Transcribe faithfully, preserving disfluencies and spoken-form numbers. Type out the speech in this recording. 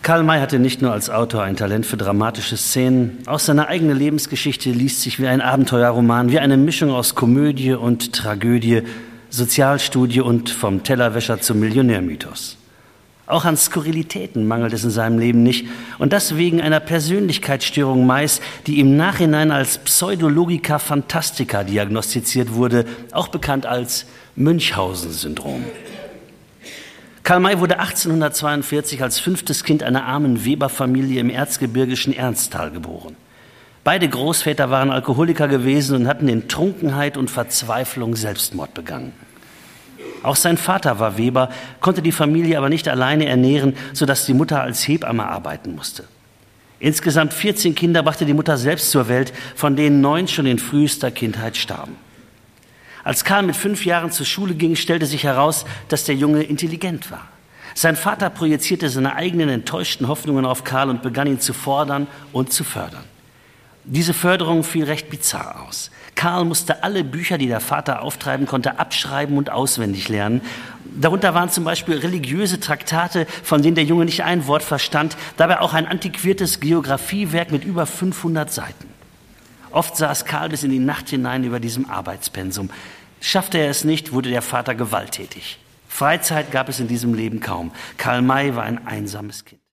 Karl May hatte nicht nur als Autor ein Talent für dramatische Szenen, auch seine eigene Lebensgeschichte liest sich wie ein Abenteuerroman, wie eine Mischung aus Komödie und Tragödie, Sozialstudie und vom Tellerwäscher zum Millionärmythos. Auch an Skurrilitäten mangelt es in seinem Leben nicht, und das wegen einer Persönlichkeitsstörung Mays, die im Nachhinein als Pseudologica Fantastica diagnostiziert wurde, auch bekannt als Münchhausen-Syndrom. Karl May wurde achtzehnhundertzweiundvierzig als fünftes Kind einer armen Weberfamilie im erzgebirgischen Ernsthal geboren. Beide Großväter waren Alkoholiker gewesen und hatten in Trunkenheit und Verzweiflung Selbstmord begangen. Auch sein Vater war Weber, konnte die Familie aber nicht alleine ernähren, sodass die Mutter als Hebamme arbeiten musste. Insgesamt vierzehn Kinder brachte die Mutter selbst zur Welt, von denen neun schon in frühester Kindheit starben. Als Karl mit fünf Jahren zur Schule ging, stellte sich heraus, dass der Junge intelligent war. Sein Vater projizierte seine eigenen enttäuschten Hoffnungen auf Karl und begann ihn zu fordern und zu fördern. Diese Förderung fiel recht bizarr aus. Karl musste alle Bücher, die der Vater auftreiben konnte, abschreiben und auswendig lernen. Darunter waren zum Beispiel religiöse Traktate, von denen der Junge nicht ein Wort verstand, dabei auch ein antiquiertes Geografiewerk mit über fünfhundert Seiten. Oft saß Karl bis in die Nacht hinein über diesem Arbeitspensum. Schaffte er es nicht, wurde der Vater gewalttätig. Freizeit gab es in diesem Leben kaum. Karl May war ein einsames Kind.